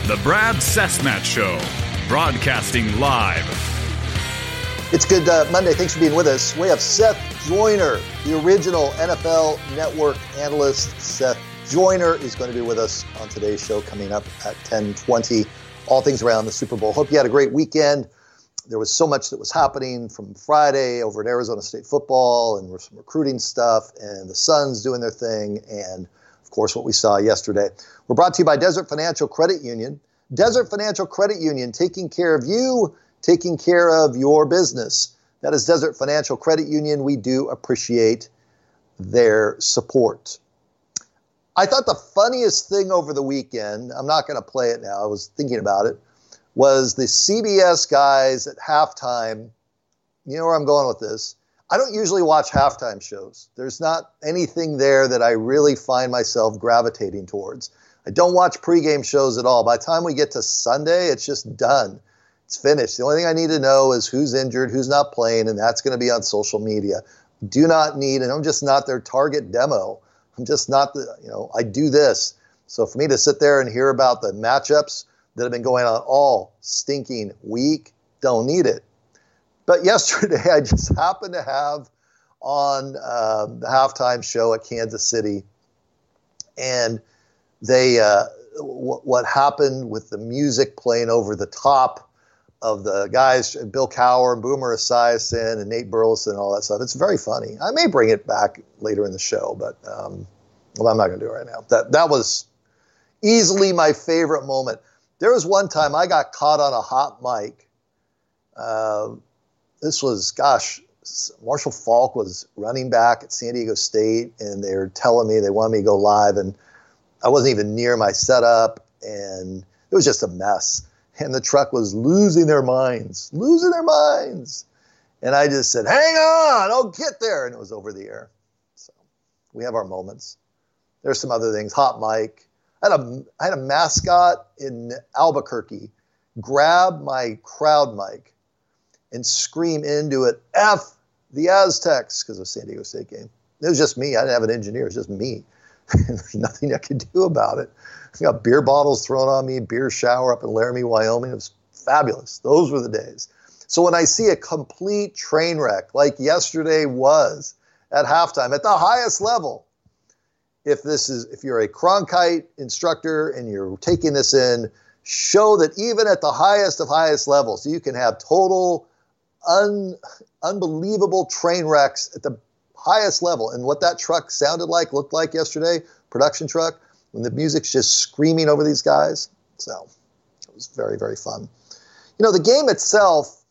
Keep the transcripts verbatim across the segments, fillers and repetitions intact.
The Brad Cessmat Show, broadcasting live. It's good uh, Monday. Thanks for being with us. We have Seth Joyner, the original N F L Network analyst. Seth Joyner is going to be with us on today's show coming up at ten twenty. All things around the Super Bowl. Hope you had a great weekend. There was so much that was happening from Friday over at Arizona State football and some recruiting stuff and the Suns doing their thing and, of course, what we saw yesterday. We're brought to you by Desert Financial Credit Union. Desert Financial Credit Union, taking care of you, taking care of your business. That is Desert Financial Credit Union. We do appreciate their support. I thought the funniest thing over the weekend, I'm not going to play it now, I was thinking about it, was the C B S guys at halftime. You know where I'm going with this. I don't usually watch halftime shows. There's not anything there that I really find myself gravitating towards. I don't watch pregame shows at all. By the time we get to Sunday, it's just done. It's finished. The only thing I need to know is who's injured, who's not playing, and that's going to be on social media. Do not need, and I'm just not their target demo. I'm just not the, you know, I do this. So for me to sit there and hear about the matchups that have been going on all stinking week, don't need it. But yesterday, I just happened to have on uh, the halftime show at Kansas City, and they uh, w- what happened with the music playing over the top of the guys, Bill Cowher and Boomer Esiason and Nate Burleson and all that stuff. It's very funny. I may bring it back later in the show, but um, well, I'm not going to do it right now. That that was easily my favorite moment. There was one time I got caught on a hot mic. Uh, this was, gosh, Marshall Faulk was running back at San Diego State, and they were telling me they wanted me to go live, and I wasn't even near my setup, and it was just a mess. And the truck was losing their minds, losing their minds. And I just said, hang on, I'll get there. And it was over the air. So we have our moments. There's some other things. Hot mic. I had a, I had a mascot in Albuquerque grab my crowd mic and scream into it, F the Aztecs, because of the San Diego State game. It was just me. I didn't have an engineer. It was just me. There's nothing I could do about it. I got beer bottles thrown on me, beer shower up in Laramie, Wyoming. It was fabulous. Those were the days. So when I see a complete train wreck like yesterday was at halftime at the highest level, if this is if you're a Cronkite instructor and you're taking this in, show that even at the highest of highest levels, you can have total un, unbelievable train wrecks at the highest level. And what that truck sounded like, looked like yesterday, production truck, when the music's just screaming over these guys. So it was very, very fun. You know, the game itself,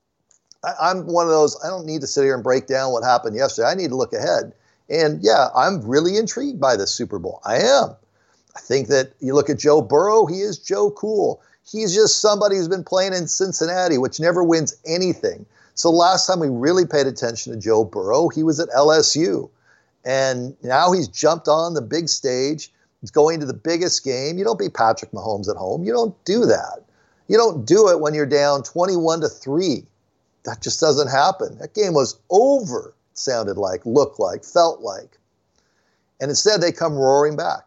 I, I'm one of those, I don't need to sit here and break down what happened yesterday. I need to look ahead. And yeah, I'm really intrigued by this Super Bowl. I am. I think that you look at Joe Burrow, he is Joe Cool. He's just somebody who's been playing in Cincinnati, which never wins anything. So last time we really paid attention to Joe Burrow, he was at L S U. And now he's jumped on the big stage. He's going to the biggest game. You don't beat Patrick Mahomes at home. You don't do that. You don't do it when you're down twenty-one to three. That just doesn't happen. That game was over, it sounded like, looked like, felt like. And instead they come roaring back.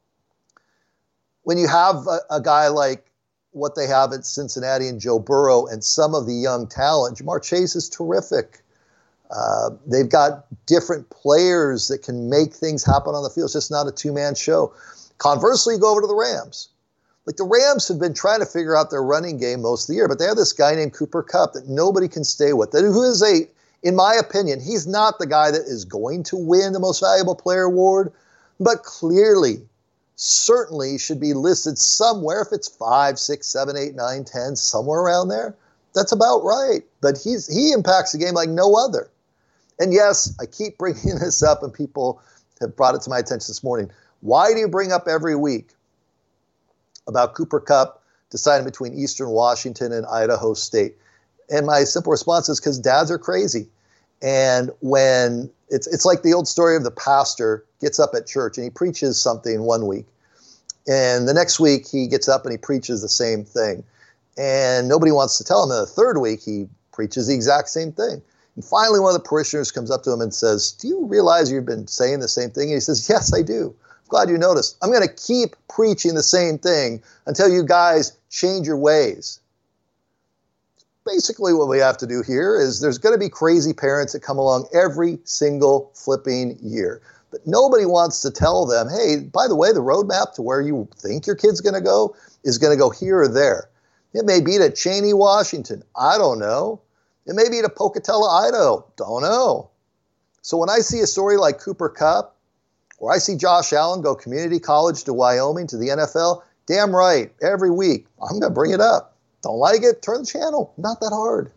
When you have a, a guy like what they have at Cincinnati and Joe Burrow and some of the young talent, Ja'Marr Chase is terrific. Uh, they've got different players that can make things happen on the field. It's just not a two-man show. Conversely, you go over to the Rams. Like the Rams have been trying to figure out their running game most of the year, but they have this guy named Cooper Kupp that nobody can stay with, that who is a, in my opinion, he's not the guy that is going to win the Most Valuable Player award, but clearly, certainly should be listed somewhere. If it's five, six, seven, eight, nine, ten, somewhere around there, that's about right. But he's he impacts the game like no other. And yes, I keep bringing this up, and people have brought it to my attention this morning. Why do you bring up every week about Cooper Kupp deciding between Eastern Washington and Idaho State? And my simple response is because dads are crazy. And when it's it's like the old story of the pastor gets up at church and he preaches something one week, and the next week he gets up and he preaches the same thing, and nobody wants to tell him. And the third week he preaches the exact same thing. And finally one of the parishioners comes up to him and says, "Do you realize you've been saying the same thing?" And he says, "Yes, I do. Glad you noticed. I'm going to keep preaching the same thing until you guys change your ways. Basically, what we have to do here is there's going to be crazy parents that come along every single flipping year. But nobody wants to tell them, hey, by the way, the roadmap to where you think your kid's going to go is going to go here or there. It may be to Cheney, Washington. I don't know. It may be to Pocatello, Idaho. Don't know. So when I see a story like Cooper Kupp, or I see Josh Allen go community college to Wyoming to the N F L, damn right, every week, I'm going to bring it up. Don't like it? Turn the channel. Not that hard.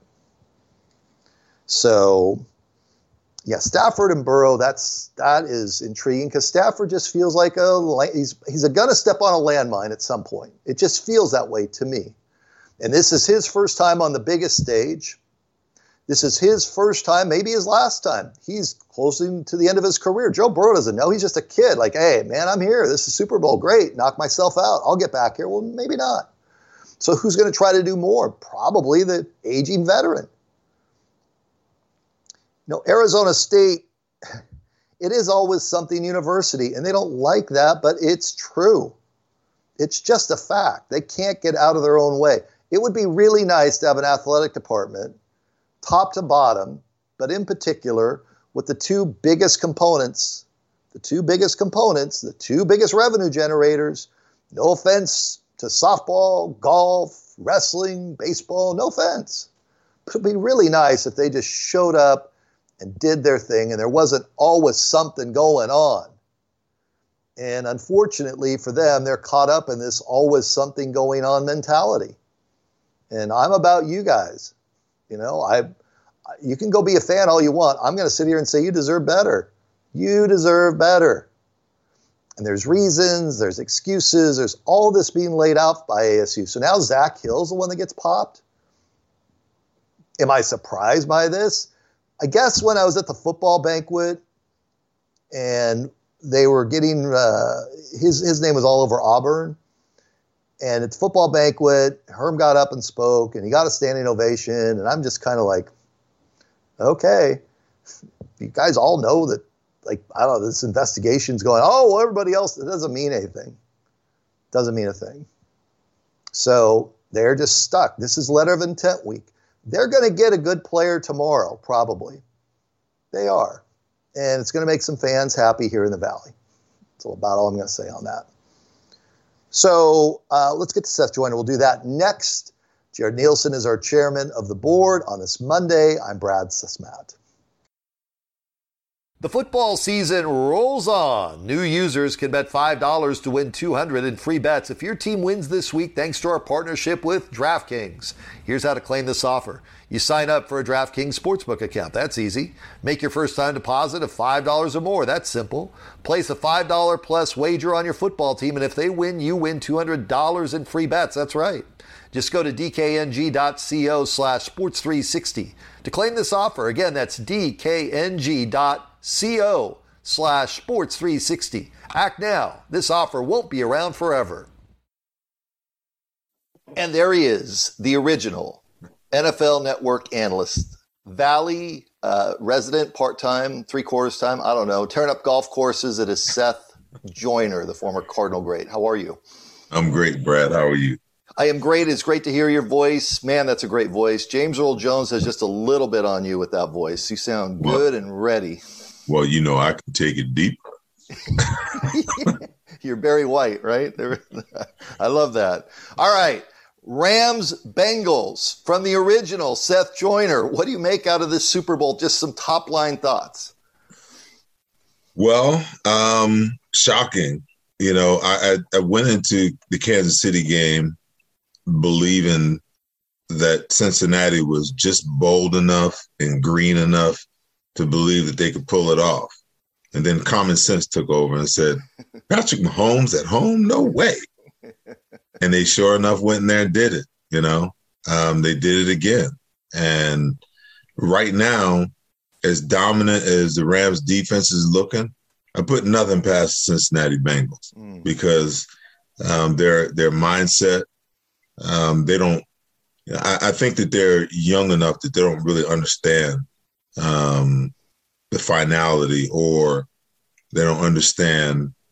So, yeah, Stafford and Burrow, that's, that is intriguing because Stafford just feels like a, he's, he's going to step on a landmine at some point. It just feels that way to me. And this is his first time on the biggest stage. This is his first time, maybe his last time. He's closing to the end of his career. Joe Burrow doesn't know. He's just a kid. Like, hey, man, I'm here. This is Super Bowl. Great. Knock myself out. I'll get back here. Well, maybe not. So who's going to try to do more? Probably the aging veteran. You know, Arizona State, it is always something university, and they don't like that, but it's true. It's just a fact. They can't get out of their own way. It would be really nice to have an athletic department, top to bottom, but in particular, with the two biggest components, the two biggest components, the two biggest revenue generators, no offense to softball, golf, wrestling, baseball, no offense. But it would be really nice if they just showed up and did their thing and there wasn't always something going on. And unfortunately for them, they're caught up in this always something going on mentality. And I'm about you guys. You know, I, you can go be a fan all you want. I'm going to sit here and say you deserve better. You deserve better. And there's reasons, there's excuses, there's all this being laid out by A S U. So now Zach Hill's the one that gets popped. Am I surprised by this? I guess when I was at the football banquet and they were getting, uh, his, his name was all over Auburn. And at the football banquet, Herm got up and spoke, and he got a standing ovation. And I'm just kind of like, okay, you guys all know that, like, I don't know, this investigation's going, oh, well, everybody else, it doesn't mean anything. Doesn't mean a thing. So they're just stuck. This is letter of intent week. They're going to get a good player tomorrow, probably. They are. And it's going to make some fans happy here in the Valley. That's about all I'm going to say on that. So uh, let's get to Seth Joyner. We'll do that next. Jared Nielsen is our chairman of the board on this Monday. I'm Brad Sismat. The football season rolls on. New users can bet five dollars to win two hundred dollars in free bets if your team wins this week thanks to our partnership with DraftKings. Here's how to claim this offer. You sign up for a DraftKings Sportsbook account. That's easy. Make your first time deposit of five dollars or more. That's simple. Place a five dollars plus wager on your football team, and if they win, you win two hundred dollars in free bets. That's right. Just go to dkng.co slash sports 360 to claim this offer. Again, that's dkng.co slash sports 360. Act now. This offer won't be around forever. And there he is, the original N F L Network analyst, Valley uh, resident, part-time, three-quarters time, I don't know, tearing up golf courses. It is Seth Joyner, the former Cardinal great. How are you? I'm great, Brad. How are you? I am great. It's great to hear your voice. Man, that's a great voice. James Earl Jones has just a little bit on you with that voice. You sound good well, and ready. Well, you know, I can take it deep. You're Barry White, right? I love that. All right. Rams Bengals from the original Seth Joyner. What do you make out of this Super Bowl? Just some top line thoughts. Well, um, shocking. You know, I, I, I went into the Kansas City game believing that Cincinnati was just bold enough and green enough to believe that they could pull it off. And then common sense took over and said, Patrick Mahomes at home? No way. And they sure enough went in there and did it, you know. Um, they did it again. And right now, as dominant as the Rams defense is looking, I put nothing past the Cincinnati Bengals mm. because um, their their mindset, um, they don't you know, – I, I think that they're young enough that they don't really understand um, the finality, or they don't understand the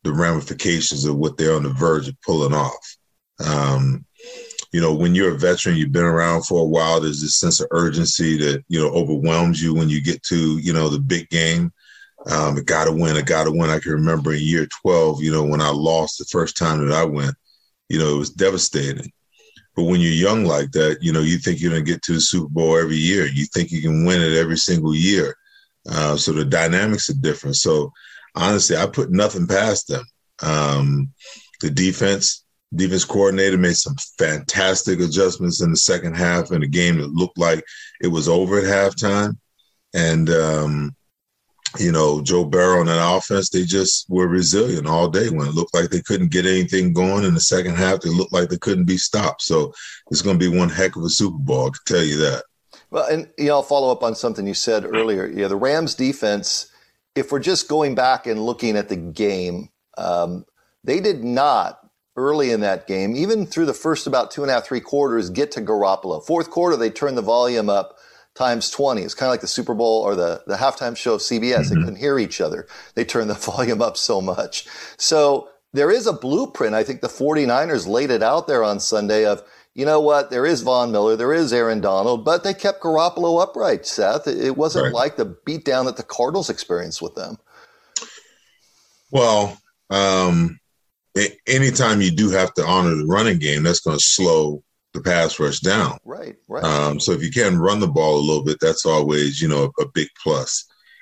the ramifications of what they're on the verge of pulling off. Um, you know, when you're a veteran, you've been around for a while, there's this sense of urgency that, you know, overwhelms you when you get to, you know, the big game. Um, I got to win, I got to win. I can remember in year twelve, you know, when I lost the first time that I went, you know, it was devastating. But when you're young like that, you know, you think you're going to get to the Super Bowl every year. You think you can win it every single year. Uh, so the dynamics are different. So honestly, I put nothing past them. Um, the defense, defense coordinator made some fantastic adjustments in the second half in a game that looked like it was over at halftime. And, um, you know, Joe Burrow and that offense, they just were resilient all day. When it looked like they couldn't get anything going in the second half, they looked like they couldn't be stopped. So it's going to be one heck of a Super Bowl, I can tell you that. Well, and you know, I'll follow up on something you said earlier. Yeah, the Rams defense, if we're just going back and looking at the game, um, they did not early in that game, even through the first about two and a half, three quarters, get to Garoppolo. Fourth quarter, they turned the volume up times twenty. It's kind of like the Super Bowl or the, the halftime show of C B S. Mm-hmm. They couldn't hear each other. They turned the volume up so much. So there is a blueprint. I think the 49ers laid it out there on Sunday of, you know what, there is Von Miller, there is Aaron Donald, but they kept Garoppolo upright, Seth. It wasn't right. like the beatdown that the Cardinals experienced with them. Well, um, anytime you do have to honor the running game, that's going to slow the pass rush down. Right, right. Um, so if you can run the ball a little bit, that's always, you know, a, a big plus.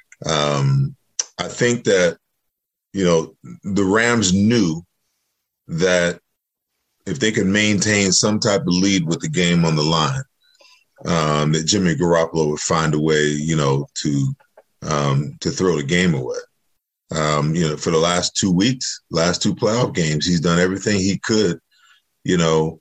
Um, I think that, you know, the Rams knew that if they could maintain some type of lead with the game on the line, um, that Jimmy Garoppolo would find a way, you know, to um, to throw the game away. Um, you know, for the last two weeks, last two playoff games, he's done everything he could, you know,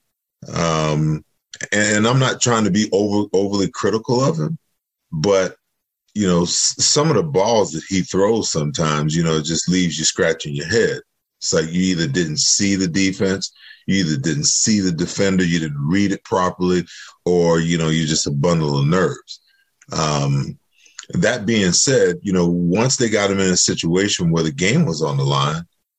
Um, and, and I'm not trying to be over overly critical of him, but, you know, s- some of the balls that he throws sometimes, you know, just leaves you scratching your head. It's like you either didn't see the defense, you either didn't see the defender, you didn't read it properly, or, you know, you're just a bundle of nerves. Um, that being said, you know, once they got him in a situation where the game was on the line,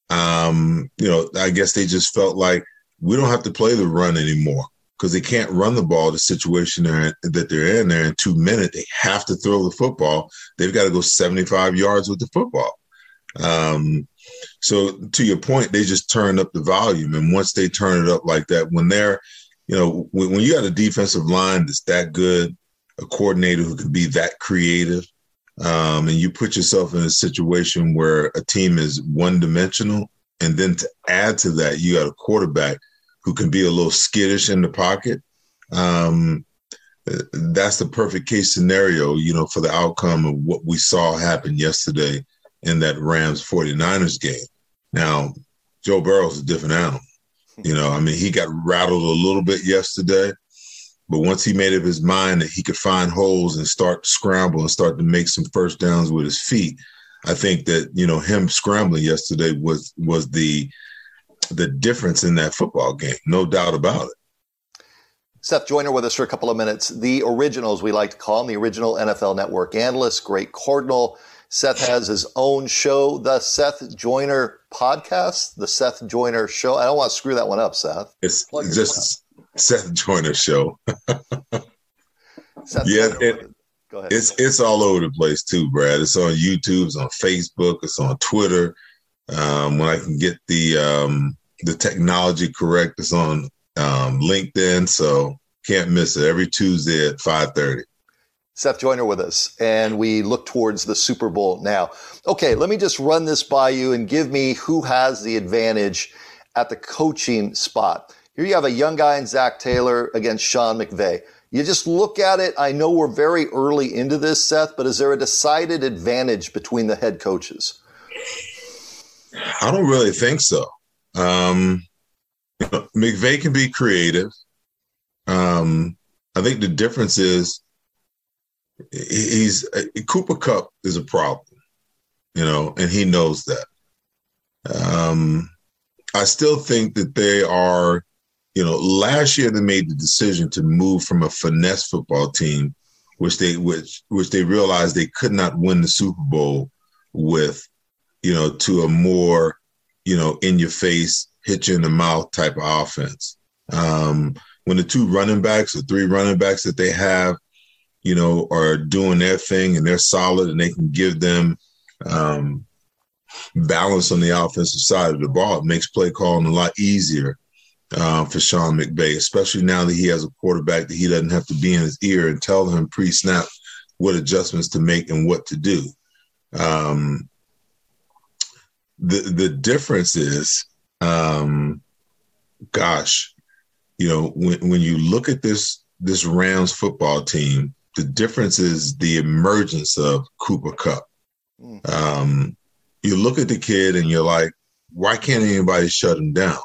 um, you know, I guess they just felt like, we don't have to play the run anymore because they can't run the ball the situation they're in, that they're in there in two minutes. They have to throw the football. They've got to go seventy-five yards with the football. Um, so to your point, they just turned up the volume. And once they turn it up like that, when they're, you know, when, when you got a defensive line that's that good, a coordinator who can be that creative, um, and you put yourself in a situation where a team is one dimensional, and then to add to that, you got a quarterback who can be a little skittish in the pocket. Um, that's the perfect case scenario, you know, for the outcome of what we saw happen yesterday in that Rams 49ers game. Now, Joe Burrow's a different animal. You know, I mean, he got rattled a little bit yesterday, but once he made up his mind that he could find holes and start to scramble and start to make some first downs with his feet, I think that, you know, him scrambling yesterday was was the the difference in that football game. No doubt about it. Seth Joyner with us for a couple of minutes. The original, as we like to call him, the original N F L Network analyst, great Cardinal. Seth has his own show, the Seth Joyner Podcast, the Seth Joyner Show. I don't want to screw that one up, Seth. It's Plug just Seth Joyner Show. Seth yeah, Joyner it, Go ahead. It's it's all over the place too, Brad. It's on YouTube, it's on Facebook, it's on Twitter. Um, when I can get the um, the technology correct, it's on um, LinkedIn. So can't miss it. Every Tuesday at five thirty. Seth Joyner with us, and we look towards the Super Bowl now. Okay, let me just run this by you and give me who has the advantage at the coaching spot. Here you have a young guy in Zach Taylor against Sean McVay. You just look at it. I know we're very early into this, Seth, but is there a decided advantage between the head coaches? I don't really think so. Um, you know, McVay can be creative. Um, I think the difference is he's Cooper Kupp is a problem, you know, and he knows that. Um, I still think that they are. You know, last year they made the decision to move from a finesse football team, which they which which they realized they could not win the Super Bowl with, you know, to a more you know, in your face, hit you in the mouth type of offense. Um, when the two running backs or three running backs that they have, you know, are doing their thing and they're solid and they can give them um, balance on the offensive side of the ball, it makes play calling a lot easier uh, for Sean McVay, especially now that he has a quarterback that he doesn't have to be in his ear and tell him pre-snap what adjustments to make and what to do. Um, the the difference is, um, gosh, you know, when when you look at this this Rams football team, the difference is the emergence of Cooper Kupp. Mm. Um, you look at the kid and you're like, why can't anybody shut him down?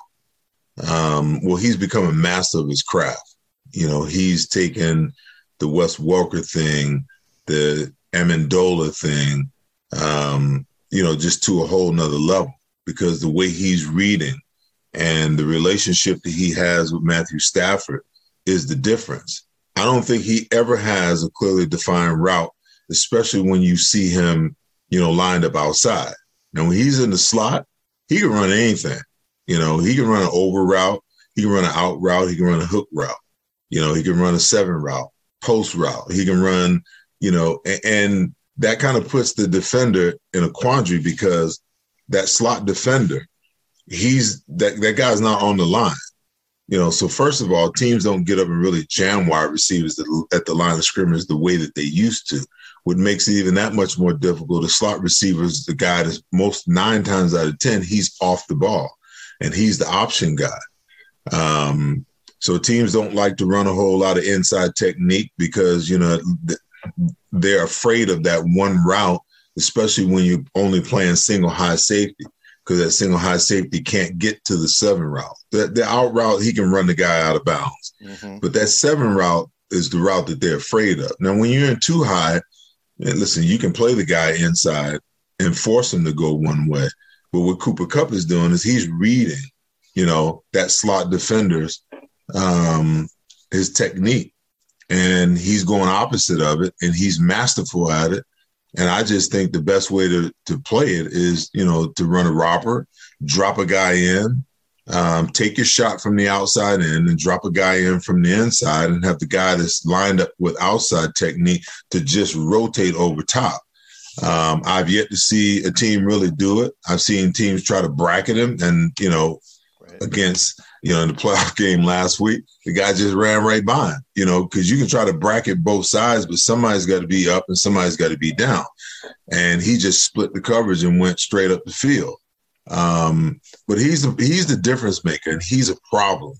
Um, well, he's become a master of his craft. You know, he's taken the Wes Welker thing, the Amendola thing, um, you know, just to a whole nother level, because the way he's reading and the relationship that he has with Matthew Stafford is the difference. I don't think he ever has a clearly defined route, especially when you see him, you know, lined up outside. Now, when he's in the slot, he can run anything. You know, he can run an over route. He can run an out route. He can run a hook route. You know, he can run a seven route, post route. He can run, you know, and, and that kind of puts the defender in a quandary, because that slot defender, he's that, that guy's not on the line. You know, so first of all, teams don't get up and really jam wide receivers at the line of scrimmage the way that they used to, what makes it even that much more difficult. The slot receivers, the guy that's most nine times out of ten, he's off the ball, and he's the option guy. Um, so teams don't like to run a whole lot of inside technique because, you know, they're afraid of that one route, especially when you're only playing single high safety, because that single high safety can't get to the seven route. The, the out route, he can run the guy out of bounds. Mm-hmm. But that seven route is the route that they're afraid of. Now, when you're in too high, and listen, you can play the guy inside and force him to go one way. But what Cooper Kupp is doing is he's reading, you know, that slot defender's um, his technique. And he's going opposite of it, and he's masterful at it. And I just think the best way to, to play it is, you know, to run a robber, drop a guy in, um, take your shot from the outside in and drop a guy in from the inside, and have the guy that's lined up with outside technique to just rotate over top. Um, I've yet to see a team really do it. I've seen teams try to bracket him, and, you know, right. against, you know, in the playoff game last week, the guy just ran right by him, you know, because you can try to bracket both sides, but somebody's got to be up and somebody's got to be down. And he just split the coverage and went straight up the field. Um, but he's the, he's the difference maker, and he's a problem.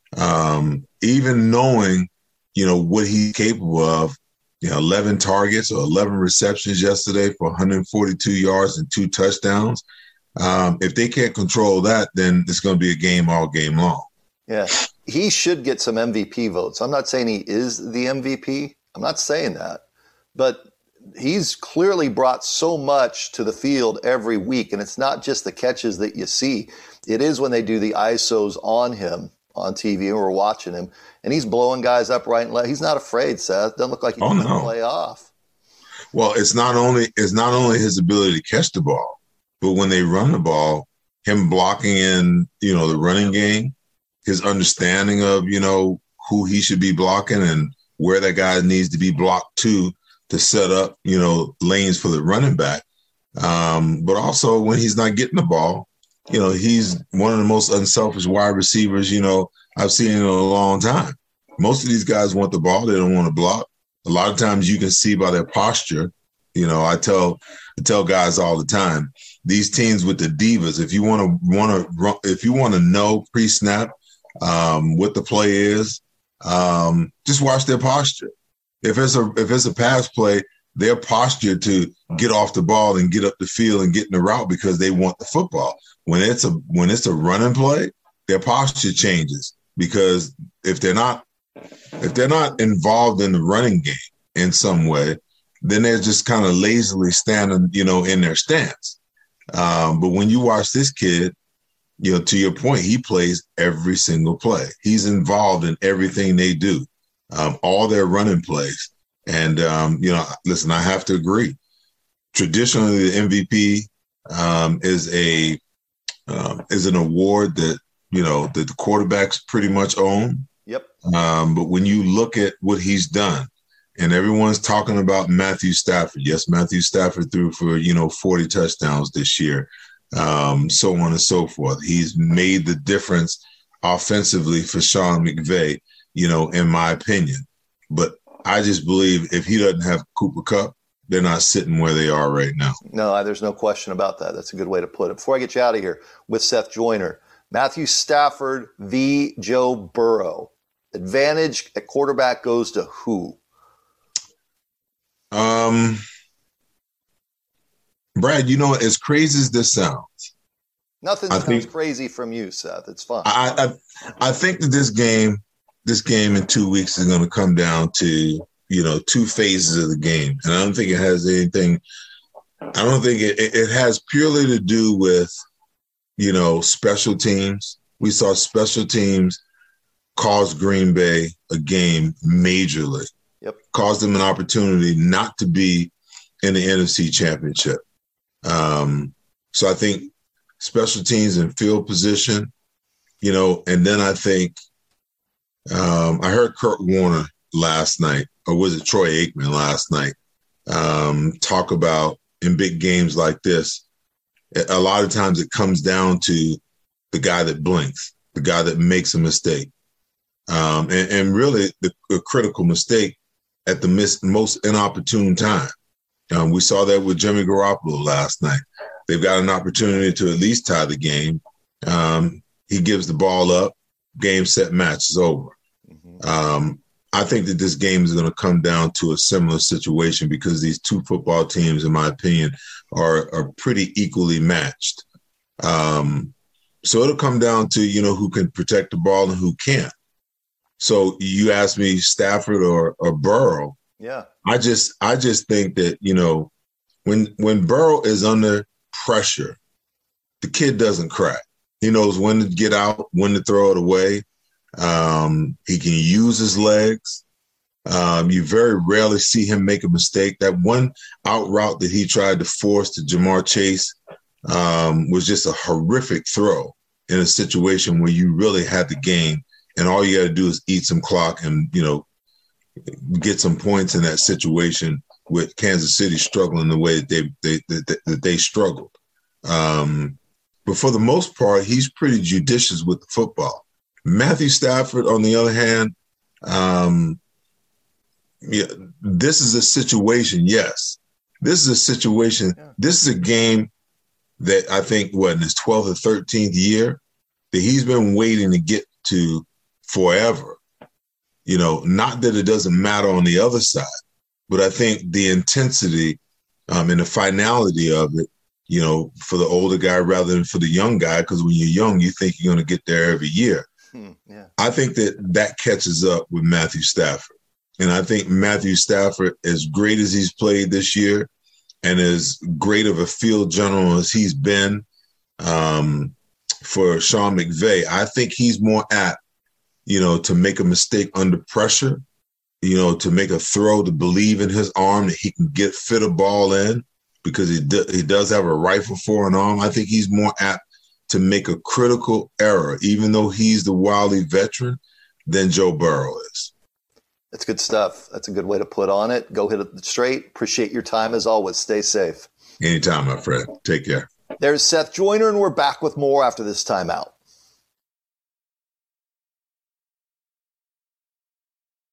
Um, even knowing, you know, what he's capable of, you know, eleven targets or eleven receptions yesterday for one hundred forty-two yards and two touchdowns. Um, if they can't control that, then it's going to be a game all game long. Yeah, he should get some M V P votes. I'm not saying he is the M V P. I'm not saying that. But he's clearly brought so much to the field every week, and it's not just the catches that you see. It is when they do the I S Os on him on T V, and we're watching him, and he's blowing guys up right and left. He's not afraid, Seth. Doesn't look like he's oh, going to no. play off. Well, it's not only it's not only his ability to catch the ball, but when they run the ball, him blocking in, you know, the running game, his understanding of, you know, who he should be blocking and where that guy needs to be blocked to to set up, you know, lanes for the running back. Um, but also when he's not getting the ball, you know, he's one of the most unselfish wide receivers, you know, I've seen in a long time. Most of these guys want the ball. They don't want to block. A lot of times you can see by their posture. You know, I tell I tell guys all the time, these teams with the divas, if you want to want to if you want to know pre-snap um, what the play is, um, just watch their posture. If it's a if it's a pass play, their posture to get off the ball and get up the field and get in the route because they want the football. When it's a when it's a running play, their posture changes, because if they're not if they're not involved in the running game in some way, then they're just kind of lazily standing, you know, in their stance. Um, but when you watch this kid, you know, to your point, he plays every single play. He's involved in everything they do, um, all their running plays. And, um, you know, listen, I have to agree. Traditionally, the M V P um, is a um, is an award that, you know, that the quarterbacks pretty much own. Yep. Um, but when you look at what he's done, and everyone's talking about Matthew Stafford. Yes, Matthew Stafford threw for, you know, forty touchdowns this year, um, so on and so forth. He's made the difference offensively for Sean McVay, you know, in my opinion. But I just believe if he doesn't have Cooper Kupp, they're not sitting where they are right now. No, there's no question about that. That's a good way to put it. Before I get you out of here with Seth Joyner, Matthew Stafford v. Joe Burrow. Advantage at quarterback goes to who? Um, Brad, you know, as crazy as this sounds, nothing I sounds think, crazy from you, Seth. It's fine. I, I I think that this game, this game in two weeks is going to come down to, you know, two phases of the game, and I don't think it has anything. I don't think it, it has purely to do with, you know, special teams. We saw special teams cost Green Bay a game majorly. Yep. Caused them an opportunity not to be in the N F C Championship. Um, so I think special teams and field position, you know, and then I think um, I heard Kurt Warner last night, or was it Troy Aikman last night, um, talk about in big games like this, a lot of times it comes down to the guy that blinks, the guy that makes a mistake. Um, and, and really the, the critical mistake at the mis- most inopportune time. Um, we saw that with Jimmy Garoppolo last night. They've got an opportunity to at least tie the game. Um, he gives the ball up, game, set, match is over. Mm-hmm. Um, I think that this game is going to come down to a similar situation because these two football teams, in my opinion, are, are pretty equally matched. Um, so it'll come down to, you know, who can protect the ball and who can't. So you asked me Stafford or, or Burrow. Yeah. I just I just think that, you know, when when Burrow is under pressure, the kid doesn't crack. He knows when to get out, when to throw it away. Um, he can use his legs. Um, you very rarely see him make a mistake. That one out route that he tried to force to Jamar Chase um, was just a horrific throw in a situation where you really had the game. And all you got to do is eat some clock and, you know, get some points in that situation with Kansas City struggling the way that they they that, that they struggled. Um, but for the most part, he's pretty judicious with the football. Matthew Stafford, on the other hand, um, yeah, this is a situation. Yes, this is a situation. Yeah. This is a game that I think what in his twelfth or thirteenth year that he's been waiting to get to forever. You know, not that it doesn't matter on the other side, but I think the intensity um, and the finality of it, you know, for the older guy rather than for the young guy, because when you're young, you think you're going to get there every year. Hmm, yeah. I think that that catches up with Matthew Stafford. And I think Matthew Stafford, as great as he's played this year and as great of a field general as he's been um, for Sean McVay, I think he's more apt, you know, to make a mistake under pressure, you know, to make a throw, to believe in his arm that he can get fit a ball in because he, do, he does have a rifle for an arm. I think he's more apt to make a critical error, even though he's the wily veteran, than Joe Burrow is. That's good stuff. That's a good way to put on it. Go hit it straight. Appreciate your time as always. Stay safe. Anytime, my friend. Take care. There's Seth Joyner, and we're back with more after this timeout.